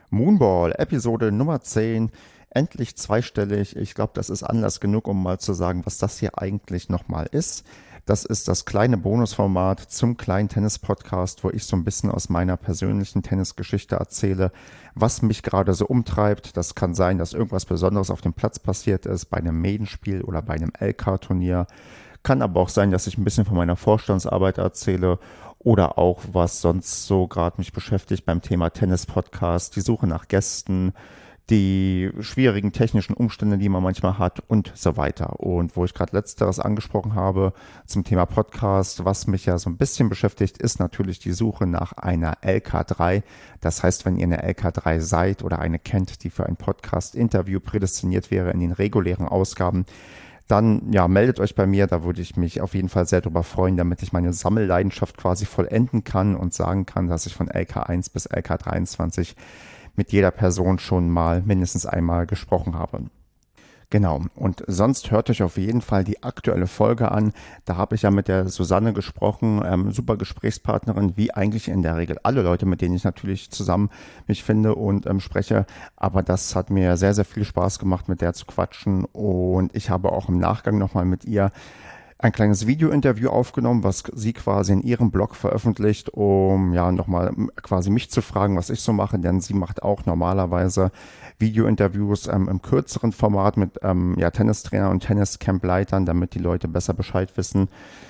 Moonball, Episode Nummer 10, endlich zweistellig. Ich glaube, das ist Anlass genug, um mal zu sagen, was das hier eigentlich nochmal ist. Das ist das kleine Bonusformat zum kleinen Tennis-Podcast, wo ich so ein bisschen aus meiner persönlichen Tennisgeschichte erzähle, was mich gerade so umtreibt. Das kann sein, dass irgendwas Besonderes auf dem Platz passiert ist, bei einem Maidenspiel oder bei einem LK-Turnier. Kann aber auch sein, dass ich ein bisschen von meiner Vorstandsarbeit erzähle oder auch, was sonst so gerade mich beschäftigt beim Thema Tennis-Podcast, die Suche nach Gästen, die schwierigen technischen Umstände, die man manchmal hat und so weiter. Und wo ich gerade letzteres angesprochen habe zum Thema Podcast, was mich ja so ein bisschen beschäftigt, ist natürlich die Suche nach einer LK3. Das heißt, wenn ihr eine LK3 seid oder eine kennt, die für ein Podcast-Interview prädestiniert wäre in den regulären Ausgaben, dann ja, meldet euch bei mir, da würde ich mich auf jeden Fall sehr drüber freuen, damit ich meine Sammelleidenschaft quasi vollenden kann und sagen kann, dass ich von LK1 bis LK23 mit jeder Person schon mal mindestens einmal gesprochen habe. Genau, und sonst hört euch auf jeden Fall die aktuelle Folge an. Da habe ich ja mit der Susanne gesprochen, super Gesprächspartnerin, wie eigentlich in der Regel alle Leute, mit denen ich natürlich zusammen mich finde und spreche. Aber das hat mir sehr, sehr viel Spaß gemacht, mit der zu quatschen. Und ich habe auch im Nachgang nochmal mit ihr ein kleines Video-Interview aufgenommen, was sie quasi in ihrem Blog veröffentlicht, um ja nochmal quasi mich zu fragen, was ich so mache, denn sie macht auch normalerweise Video-Interviews im kürzeren Format mit ja, Tennistrainer und Tenniscamp-Leitern, damit die Leute besser Bescheid wissen,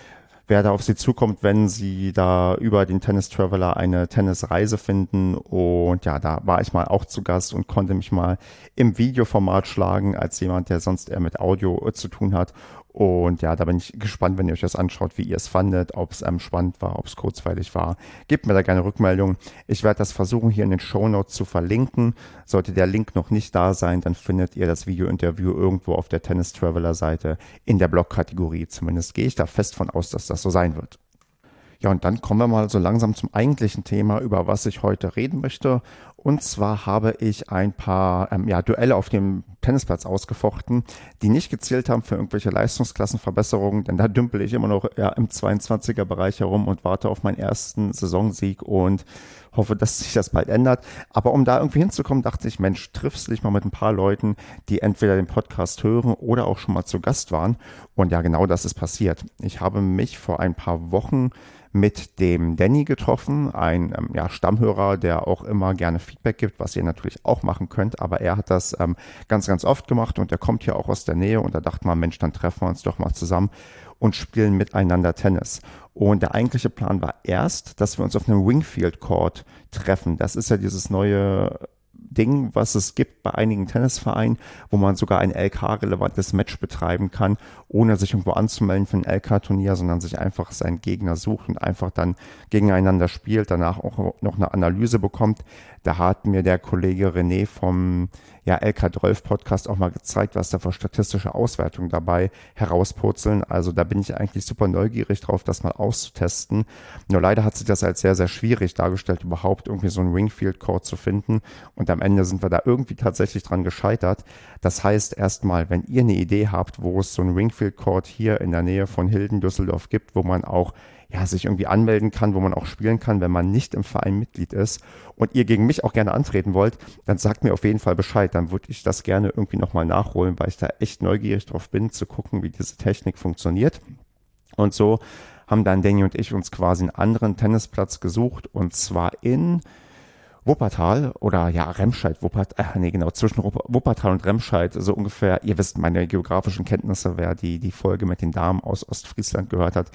wer da auf sie zukommt, wenn sie da über den Tennis Traveler eine Tennisreise finden. Und ja, da war ich mal auch zu Gast und konnte mich mal im Videoformat schlagen, als jemand, der sonst eher mit Audio zu tun hat. Und ja, da bin ich gespannt, wenn ihr euch das anschaut, wie ihr es fandet, ob es spannend war, ob es kurzweilig war. Gebt mir da gerne Rückmeldung. Ich werde das versuchen, hier in den Shownotes zu verlinken. Sollte der Link noch nicht da sein, dann findet ihr das Video-Interview irgendwo auf der Tennis Traveler Seite in der Blog-Kategorie. Zumindest gehe ich da fest von aus, dass das so sein wird. Ja, und dann kommen wir mal so langsam zum eigentlichen Thema, über was ich heute reden möchte. Und zwar habe ich ein paar ja, Duelle auf dem Tennisplatz ausgefochten, die nicht gezielt haben für irgendwelche Leistungsklassenverbesserungen, denn da dümpel ich immer noch ja, im 22er-Bereich herum und warte auf meinen ersten Saisonsieg und hoffe, dass sich das bald ändert. Aber um da irgendwie hinzukommen, dachte ich, Mensch, triffst dich mal mit ein paar Leuten, die entweder den Podcast hören oder auch schon mal zu Gast waren. Und ja, genau das ist passiert. Ich habe mich vor ein paar Wochen mit dem Danny getroffen, ein ja, Stammhörer, der auch immer gerne Feedback gibt, was ihr natürlich auch machen könnt, aber er hat das ganz, ganz oft gemacht und er kommt hier auch aus der Nähe und da dachte man, Mensch, dann treffen wir uns doch mal zusammen und spielen miteinander Tennis. Und der eigentliche Plan war erst, dass wir uns auf einem Wingfield Court treffen. Das ist ja dieses neue Ding, was es gibt bei einigen Tennisvereinen, wo man sogar ein LK-relevantes Match betreiben kann, ohne sich irgendwo anzumelden für ein LK-Turnier, sondern sich einfach seinen Gegner sucht und einfach dann gegeneinander spielt, danach auch noch eine Analyse bekommt. Da hat mir der Kollege René vom ja, LK12 Podcast auch mal gezeigt, was da für statistische Auswertungen dabei herauspurzeln. Also da bin ich eigentlich super neugierig drauf, das mal auszutesten. Nur leider hat sich das als sehr, sehr schwierig dargestellt, überhaupt irgendwie so einen Wingfield Court zu finden. Und am Ende sind wir da irgendwie tatsächlich dran gescheitert. Das heißt erstmal, wenn ihr eine Idee habt, wo es so einen Wingfield Court hier in der Nähe von Hilden, Düsseldorf gibt, wo man auch ja, sich irgendwie anmelden kann, wo man auch spielen kann, wenn man nicht im Verein Mitglied ist und ihr gegen mich auch gerne antreten wollt, dann sagt mir auf jeden Fall Bescheid. Dann würde ich das gerne irgendwie nochmal nachholen, weil ich da echt neugierig drauf bin, zu gucken, wie diese Technik funktioniert. Und so haben dann Danny und ich uns quasi einen anderen Tennisplatz gesucht und zwar in Wuppertal oder ja, Remscheid, nee, genau, zwischen Wuppertal und Remscheid, so ungefähr, ihr wisst meine geografischen Kenntnisse, wer die Folge mit den Damen aus Ostfriesland gehört hat,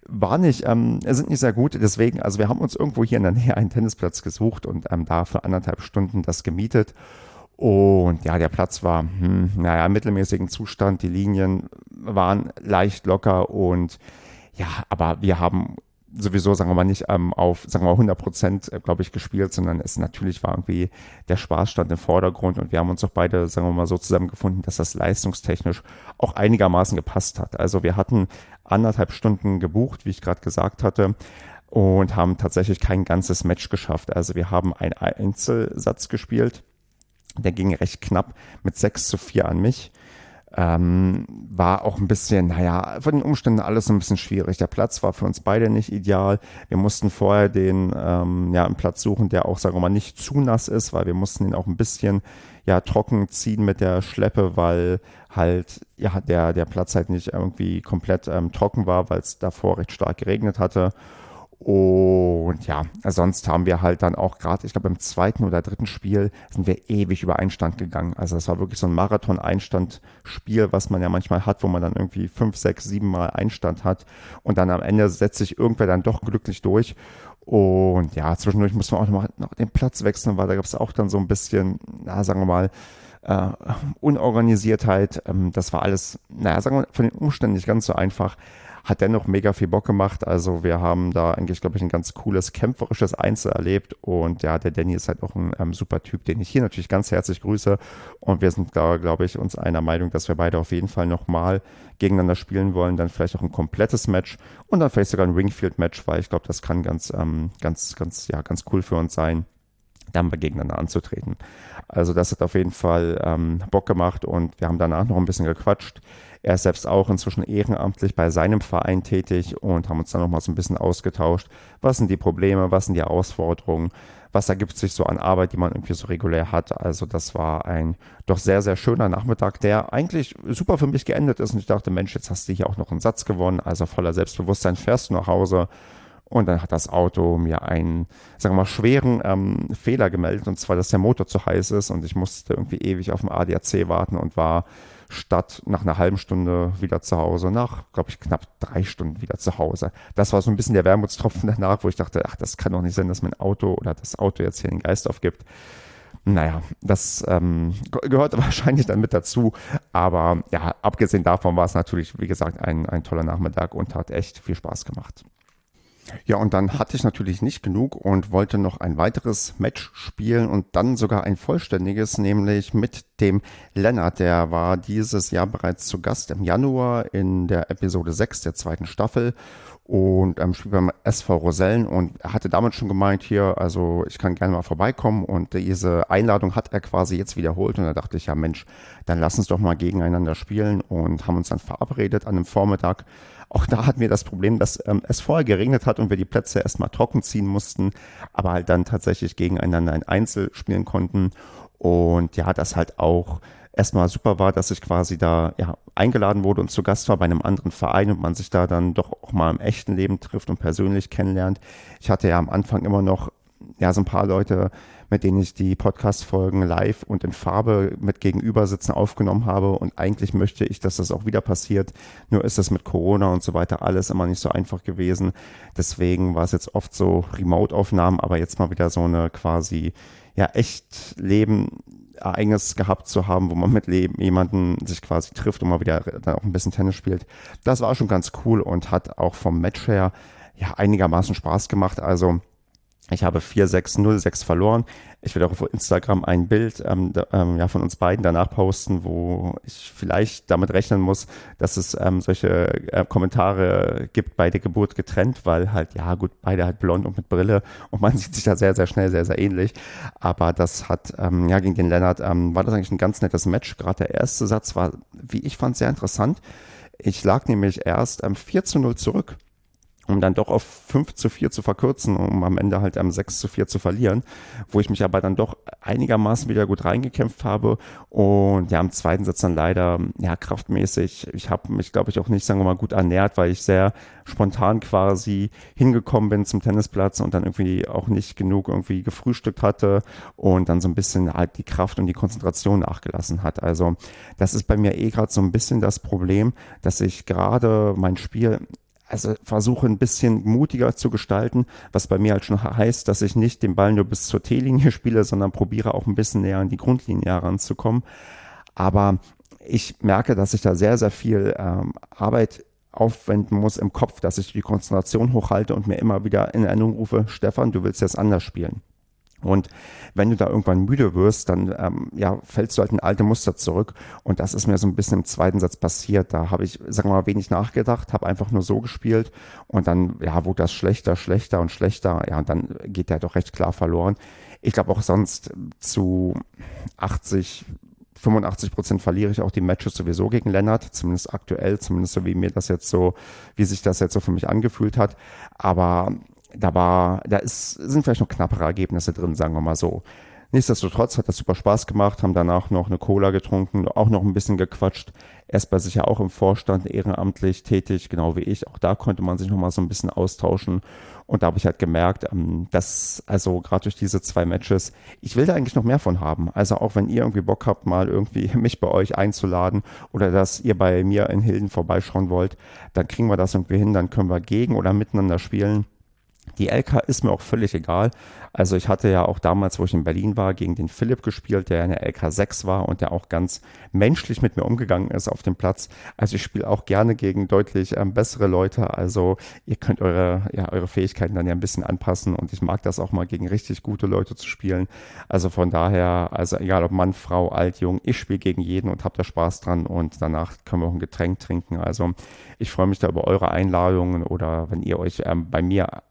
sind nicht sehr gut, deswegen, also wir haben uns irgendwo hier in der Nähe einen Tennisplatz gesucht und da für 1,5 Stunden das gemietet und ja, der Platz war, naja, im mittelmäßigen Zustand, die Linien waren leicht locker und ja, aber wir haben sowieso, sagen wir mal, nicht auf, sagen wir mal, 100%, glaube ich, gespielt, sondern es natürlich war irgendwie, der Spaß stand im Vordergrund und wir haben uns auch beide, sagen wir mal, so zusammengefunden, dass das leistungstechnisch auch einigermaßen gepasst hat. Also wir hatten 1,5 Stunden gebucht, wie ich gerade gesagt hatte, und haben tatsächlich kein ganzes Match geschafft. Also wir haben einen Einzelsatz gespielt, der ging recht knapp mit 6:4 an mich. war auch ein bisschen, naja, von den Umständen alles so ein bisschen schwierig. Der Platz war für uns beide nicht ideal. Wir mussten vorher einen Platz suchen, der auch, sagen wir mal, nicht zu nass ist, weil wir mussten ihn auch ein bisschen, ja, trocken ziehen mit der Schleppe, weil halt, ja, der Platz halt nicht irgendwie komplett trocken war, weil es davor recht stark geregnet hatte. Und ja, sonst haben wir halt dann auch gerade, ich glaube im zweiten oder dritten Spiel sind wir ewig über Einstand gegangen. Also es war wirklich so ein Marathon-Einstand-Spiel, was man ja manchmal hat, wo man dann irgendwie 5, 6, 7 Mal Einstand hat und dann am Ende setzt sich irgendwer dann doch glücklich durch. Und ja, zwischendurch mussten wir auch noch den Platz wechseln, weil da gab es auch dann so ein bisschen, na, sagen wir mal, äh, Unorganisiertheit. Das war alles, naja, sagen wir mal, von den Umständen nicht ganz so einfach. Hat dennoch mega viel Bock gemacht. Also wir haben da eigentlich, glaube ich, ein ganz cooles, kämpferisches Einzel erlebt. Und ja, der Danny ist halt auch ein super Typ, den ich hier natürlich ganz herzlich grüße. Und wir sind da, glaube ich, uns einer Meinung, dass wir beide auf jeden Fall nochmal gegeneinander spielen wollen. Dann vielleicht auch ein komplettes Match und dann vielleicht sogar ein Ringfield-Match, weil ich glaube, das kann ganz cool für uns sein, dann mal gegeneinander anzutreten. Also das hat auf jeden Fall Bock gemacht und wir haben danach noch ein bisschen gequatscht. Er ist selbst auch inzwischen ehrenamtlich bei seinem Verein tätig und haben uns dann noch mal so ein bisschen ausgetauscht. Was sind die Probleme, was sind die Herausforderungen, was ergibt sich so an Arbeit, die man irgendwie so regulär hat. Also das war ein doch sehr, sehr schöner Nachmittag, der eigentlich super für mich geendet ist. Und ich dachte, Mensch, jetzt hast du hier auch noch einen Satz gewonnen. Also voller Selbstbewusstsein fährst du nach Hause. Und dann hat das Auto mir einen, sagen wir mal, schweren Fehler gemeldet, und zwar, dass der Motor zu heiß ist und ich musste irgendwie ewig auf dem ADAC warten und war statt nach einer halben Stunde wieder zu Hause, nach, glaube ich, knapp 3 Stunden wieder zu Hause. Das war so ein bisschen der Wermutstropfen danach, wo ich dachte, ach, das kann doch nicht sein, dass mein Auto oder das Auto jetzt hier den Geist aufgibt. Naja, das gehört wahrscheinlich dann mit dazu. Aber ja, abgesehen davon war es natürlich, wie gesagt, ein toller Nachmittag und hat echt viel Spaß gemacht. Ja, und dann hatte ich natürlich nicht genug und wollte noch ein weiteres Match spielen und dann sogar ein vollständiges, nämlich mit dem Lennart. Der war dieses Jahr bereits zu Gast im Januar in der Episode 6 der zweiten Staffel und spielt beim SV Rosellen und er hatte damals schon gemeint, hier, also ich kann gerne mal vorbeikommen und diese Einladung hat er quasi jetzt wiederholt und da dachte ich, ja Mensch, dann lass uns doch mal gegeneinander spielen und haben uns dann verabredet an einem Vormittag. Auch da hatten wir das Problem, dass es vorher geregnet hat und wir die Plätze erstmal trocken ziehen mussten, aber halt dann tatsächlich gegeneinander ein Einzel spielen konnten. Und ja, das halt auch erstmal super war, dass ich quasi da ja, eingeladen wurde und zu Gast war bei einem anderen Verein und man sich da dann doch auch mal im echten Leben trifft und persönlich kennenlernt. Ich hatte ja am Anfang immer noch ja so ein paar Leute, mit denen ich die Podcast-Folgen live und in Farbe mit Gegenübersitzen aufgenommen habe. Und eigentlich möchte ich, dass das auch wieder passiert. Nur ist es mit Corona und so weiter alles immer nicht so einfach gewesen. Deswegen war es jetzt oft so Remote-Aufnahmen, aber jetzt mal wieder so eine quasi, ja, echt Leben-Ereignis gehabt zu haben, wo man mit jemanden sich quasi trifft und mal wieder dann auch ein bisschen Tennis spielt. Das war schon ganz cool und hat auch vom Match her ja einigermaßen Spaß gemacht. Also ich habe 4-6-0-6 verloren. Ich werde auch auf Instagram ein Bild ja, von uns beiden danach posten, wo ich vielleicht damit rechnen muss, dass es solche Kommentare gibt, bei der Geburt getrennt, weil halt, ja gut, beide halt blond und mit Brille und man sieht sich da sehr, sehr schnell, sehr, sehr ähnlich. Aber das hat, ja, gegen den Lennart war das eigentlich ein ganz nettes Match. Gerade der erste Satz war, wie ich fand, sehr interessant. Ich lag nämlich erst 4-0 zurück, um dann doch auf 5-4 zu verkürzen, um am Ende halt 6-4 zu verlieren, wo ich mich aber dann doch einigermaßen wieder gut reingekämpft habe und ja, im zweiten Satz dann leider, ja, kraftmäßig, ich habe mich, glaube ich, auch nicht, sagen wir mal, gut ernährt, weil ich sehr spontan quasi hingekommen bin zum Tennisplatz und dann irgendwie auch nicht genug irgendwie gefrühstückt hatte und dann so ein bisschen halt die Kraft und die Konzentration nachgelassen hat. Also das ist bei mir gerade so ein bisschen das Problem, dass ich gerade mein Spiel versuche ein bisschen mutiger zu gestalten, was bei mir halt schon heißt, dass ich nicht den Ball nur bis zur T-Linie spiele, sondern probiere auch ein bisschen näher an die Grundlinie heranzukommen. Aber ich merke, dass ich da sehr, sehr viel Arbeit aufwenden muss im Kopf, dass ich die Konzentration hochhalte und mir immer wieder in Erinnerung rufe, Stefan, du willst jetzt anders spielen. Und wenn du da irgendwann müde wirst, dann ja, fällst du halt in alte Muster zurück. Und das ist mir so ein bisschen im zweiten Satz passiert. Da habe ich, sagen wir mal, wenig nachgedacht, habe einfach nur so gespielt. Und dann, ja, wurde das schlechter, schlechter und schlechter. Ja, und dann geht der doch recht klar verloren. Ich glaube auch sonst zu 80, 85% verliere ich auch die Matches sowieso gegen Lennart, zumindest aktuell, zumindest so wie sich das jetzt so für mich angefühlt hat. Aber sind vielleicht noch knappere Ergebnisse drin, sagen wir mal so. Nichtsdestotrotz hat das super Spaß gemacht, haben danach noch eine Cola getrunken, auch noch ein bisschen gequatscht. Er ist bei sich ja auch im Vorstand ehrenamtlich tätig, genau wie ich. Auch da konnte man sich noch mal so ein bisschen austauschen. Und da habe ich halt gemerkt, dass, also gerade durch diese 2 Matches, ich will da eigentlich noch mehr von haben. Also auch wenn ihr irgendwie Bock habt, mal irgendwie mich bei euch einzuladen oder dass ihr bei mir in Hilden vorbeischauen wollt, dann kriegen wir das irgendwie hin, dann können wir gegen oder miteinander spielen. Die LK ist mir auch völlig egal. Also ich hatte ja auch damals, wo ich in Berlin war, gegen den Philipp gespielt, der in der LK 6 war und der auch ganz menschlich mit mir umgegangen ist auf dem Platz. Also ich spiele auch gerne gegen deutlich bessere Leute. Also ihr könnt eure Fähigkeiten dann ja ein bisschen anpassen und ich mag das auch mal gegen richtig gute Leute zu spielen. Also von daher, also egal ob Mann, Frau, alt, jung, ich spiele gegen jeden und habe da Spaß dran und danach können wir auch ein Getränk trinken. Also ich freue mich da über eure Einladungen oder wenn ihr euch bei mir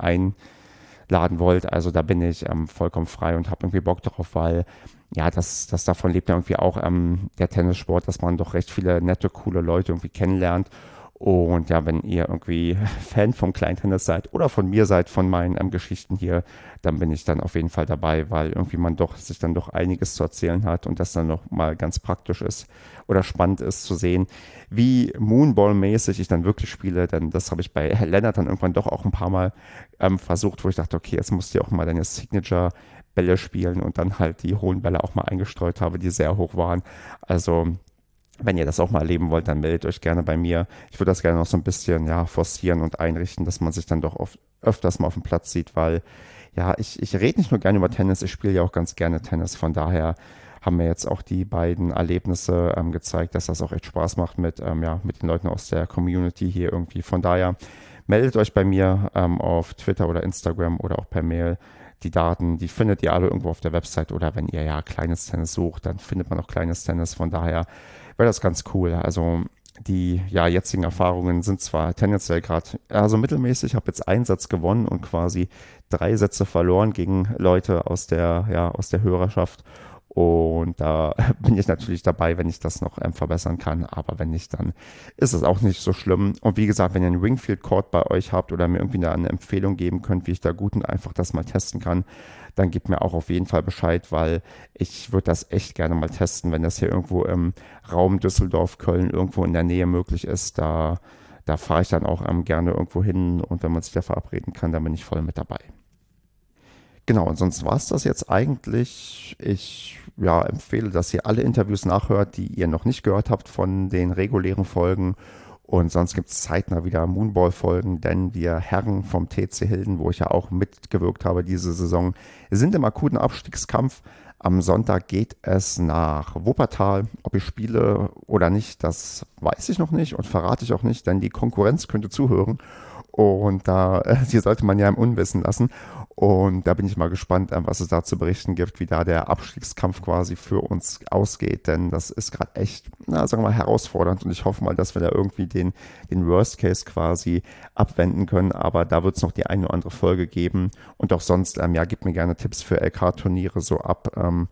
einladen wollt. Also da bin ich vollkommen frei und habe irgendwie Bock drauf, weil ja, das davon lebt ja irgendwie auch der Tennissport, dass man doch recht viele nette, coole Leute irgendwie kennenlernt. Und ja, wenn ihr irgendwie Fan vom Kleintennis seid oder von mir seid, von meinen Geschichten hier, dann bin ich dann auf jeden Fall dabei, weil irgendwie man sich dann doch einiges zu erzählen hat und das dann noch mal ganz praktisch ist oder spannend ist zu sehen, wie Moonball-mäßig ich dann wirklich spiele, denn das habe ich bei Lennart dann irgendwann doch auch ein paar Mal versucht, wo ich dachte, okay, jetzt musst du ja auch mal deine Signature-Bälle spielen und dann halt die hohen Bälle auch mal eingestreut habe, die sehr hoch waren. Also wenn ihr das auch mal erleben wollt, dann meldet euch gerne bei mir. Ich würde das gerne noch so ein bisschen forcieren und einrichten, dass man sich dann doch öfters mal auf dem Platz sieht, weil ja, ich rede nicht nur gerne über Tennis, ich spiele ja auch ganz gerne Tennis. Von daher haben mir jetzt auch die beiden Erlebnisse gezeigt, dass das auch echt Spaß macht mit den Leuten aus der Community hier irgendwie. Von daher meldet euch bei mir auf Twitter oder Instagram oder auch per Mail. Die Daten, die findet ihr alle irgendwo auf der Website oder wenn ihr ja kleines Tennis sucht, dann findet man auch kleines Tennis. Von daher wäre das ganz cool. Also die jetzigen Erfahrungen sind zwar tendenziell gerade also mittelmäßig, habe jetzt einen Satz gewonnen und quasi 3 Sätze verloren gegen Leute aus der Hörerschaft. Und da bin ich natürlich dabei, wenn ich das noch verbessern kann. Aber wenn nicht, dann ist es auch nicht so schlimm. Und wie gesagt, wenn ihr einen Ringfield Court bei euch habt oder mir irgendwie eine Empfehlung geben könnt, wie ich da gut und einfach das mal testen kann, dann gebt mir auch auf jeden Fall Bescheid, weil ich würde das echt gerne mal testen, wenn das hier irgendwo im Raum Düsseldorf, Köln irgendwo in der Nähe möglich ist. Da fahre ich dann auch gerne irgendwo hin und wenn man sich da verabreden kann, dann bin ich voll mit dabei. Genau, und sonst war es das jetzt eigentlich. Ich empfehle, dass ihr alle Interviews nachhört, die ihr noch nicht gehört habt von den regulären Folgen. Und sonst gibt es zeitnah wieder Moonball-Folgen, denn wir Herren vom TC Hilden, wo ich ja auch mitgewirkt habe diese Saison, sind im akuten Abstiegskampf. Am Sonntag geht es nach Wuppertal. Ob ich spiele oder nicht, das weiß ich noch nicht und verrate ich auch nicht, denn die Konkurrenz könnte zuhören. Und die sollte man ja im Unwissen lassen. Und da bin ich mal gespannt, was es da zu berichten gibt, wie da der Abstiegskampf quasi für uns ausgeht. Denn das ist gerade echt, sagen wir mal, herausfordernd. Und ich hoffe mal, dass wir da irgendwie den Worst Case quasi abwenden können. Aber da wird es noch die eine oder andere Folge geben. Und auch sonst, gebt mir gerne Tipps für LK-Turniere so ab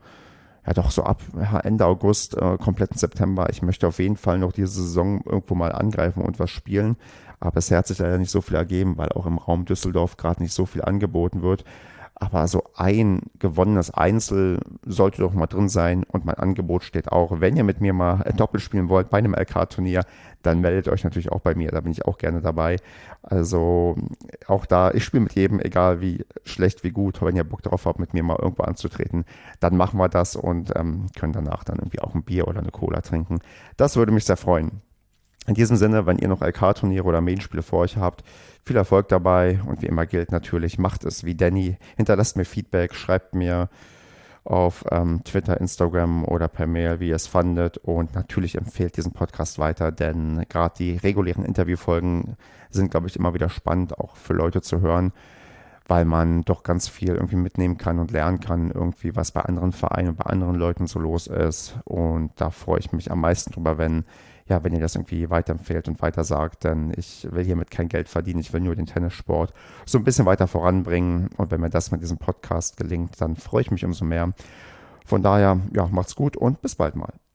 Ende August, kompletten September. Ich möchte auf jeden Fall noch diese Saison irgendwo mal angreifen und was spielen. Aber bisher hat sich leider nicht so viel ergeben, weil auch im Raum Düsseldorf gerade nicht so viel angeboten wird. Aber so ein gewonnenes Einzel sollte doch mal drin sein und mein Angebot steht auch. Wenn ihr mit mir mal Doppel spielen wollt bei einem LK-Turnier, dann meldet euch natürlich auch bei mir, da bin ich auch gerne dabei. Also auch da, ich spiele mit jedem, egal wie schlecht, wie gut, wenn ihr Bock darauf habt, mit mir mal irgendwo anzutreten, dann machen wir das und können danach dann irgendwie auch ein Bier oder eine Cola trinken. Das würde mich sehr freuen. In diesem Sinne, wenn ihr noch LK-Turniere oder Main-Spiele vor euch habt, viel Erfolg dabei und wie immer gilt natürlich, macht es wie Danny, hinterlasst mir Feedback, schreibt mir auf Twitter, Instagram oder per Mail, wie ihr es fandet und natürlich empfehlt diesen Podcast weiter, denn gerade die regulären Interviewfolgen sind, glaube ich, immer wieder spannend, auch für Leute zu hören, weil man doch ganz viel irgendwie mitnehmen kann und lernen kann, irgendwie was bei anderen Vereinen und bei anderen Leuten so los ist und da freue ich mich am meisten drüber, wenn ihr das irgendwie weiterempfehlt und weiter sagt, denn ich will hiermit kein Geld verdienen, ich will nur den Tennissport so ein bisschen weiter voranbringen und wenn mir das mit diesem Podcast gelingt, dann freue ich mich umso mehr. Von daher, macht's gut und bis bald mal.